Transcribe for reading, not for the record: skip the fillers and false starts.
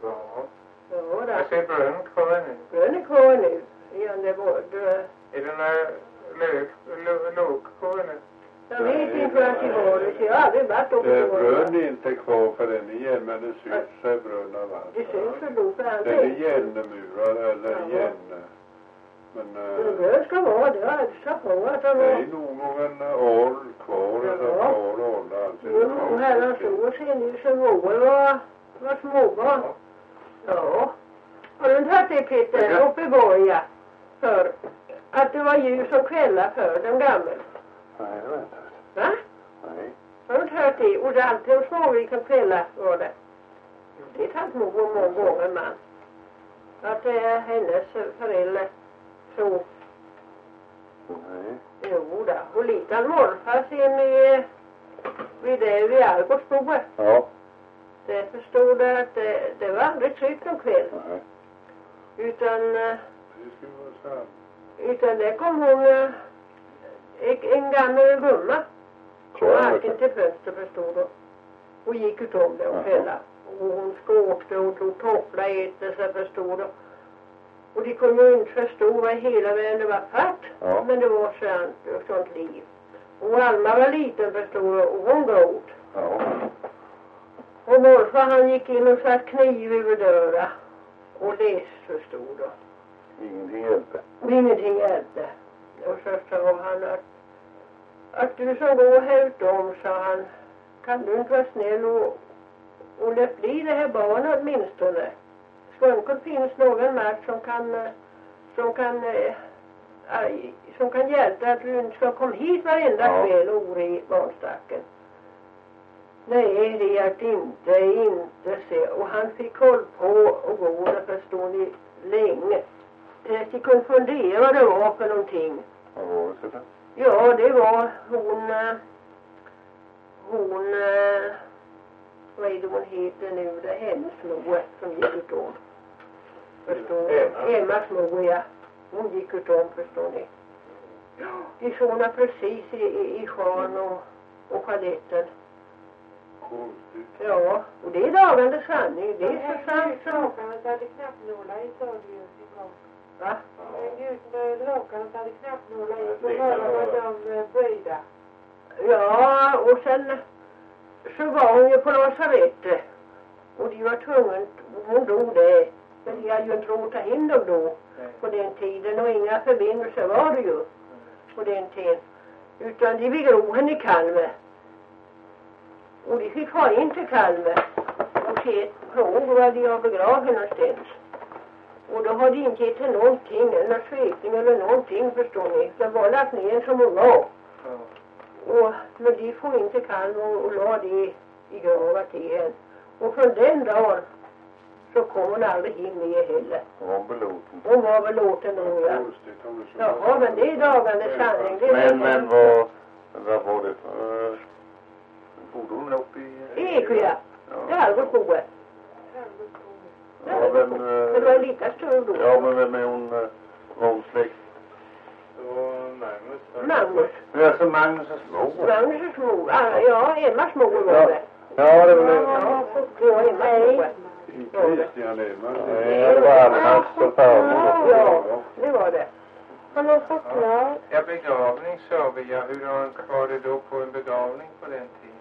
Ja, då. Jag ser brunn kvar nu. Brunn är kvar nu. Igen, det var... Är det några låg kvar nu? Jag vet inte vad det var. Jag har aldrig varit uppe Det på brunn är inte kvar för den igen, men det syns sig brunn av allt. det syns väl då för allt. Den är igenmurad eller igen. Men det ska vara det. Jag ska få att det det är var... nog en ål kvar. Eller ett par åldar. Jo, herrans år sedan nu så var småbarn. Ja. Har du inte hört det, Peter? Uppe i Borga. För att det var ljus och kvällar för de gamla. Nej, jag vet inte. Va? Nej. Har du inte hört det? Och det är alltid hos Småviken kvällar var det. Det är tant mormor många gånger, man. Att det är hennes föräldrar så. Nej. Jo då. Och litan morfar sen vid Algotsboet. Ja. Det förstod det att det var aldrig tryggt om kväll. Nej. Utan Det skulle vara sant. utan det kom hon en gammal gumma. Marken till fönster förstod du. Och gick ut om det och kvällar. Och hon skåkte och tog toppla ätelse förstod du. Och de kunde ju inte förstå vad hela världen det var fatt. Ja. Men det var sånt liv. Och Alma var liten förstod du och hon gråt. Ja. Och morfar han gick in och satt kniv över dörren. Och läste förstod du. Ingenting hjälpte. Och ingenting hjälpte. Och så sa han att du som går här utom, sa han, kan du inte vara snäll och låt bli det här barnet åtminstone. Skånkel finns någon makt som kan hjälpa att du inte ska komma hit varenda kväll och oro i barnstacken. Nej, det hjälpte inte se. Och han fick håll på och gå där förstår ni länge. Jag kunde fundera vad det var för någonting. Vad var det för? Ja, det var hon vad är det hon heter nu, det är hennes mor som gick ut om. Förstår ni? Emmas mor, ja. Hon gick ut om, förstår ni. De såna precis i sjön och Charletten. Ja, och det är dagande sanning. Det är så sant som... Drakarna hade knappnålar i, sa du ju en gång. Va? Drakarna hade knappnålar i, så var de böjda. Ja, och sen så var hon ju på lasarettet. Och de var tvungen, hon dog det. Men de hade ju inte råd att ta in dem då. På den tiden. Och inga förbindelser var det ju. På den tiden. Utan de fick ro henne i Kalmar. Och de fick ha in till Kalmar. Och se fråga var de har begravt någonstans. Och då har de inte gett henne någonting. Eller svepning eller någonting, förstår ni. De var lagt ner som hon var. Men de får inte Kalmar och la det i graven till henne. Och från den dagen så kom hon aldrig in med heller. Hon var belåten. Hon var belåten nog, ja. Ja, men det är dagande sanning. Men vad var det för... Bodde hon uppe i... Eko, ja. Det är Algotsboet. Ja, vem... Det var lika stor då. Ja, men vem är hon? Var hon släkt? Det var Magnus. Magnus. Ja, så Magnus' mor. Magnus' mor. Ja, Emmas mor var det. Ja, det var det. Ja, det var Emmas mor. Christian Emma. Nej, det var Almas farmor. Ja, det var det. Han har fått klar. Ja, begravning sa vi. Ja, hur var det då på en begravning på den tiden?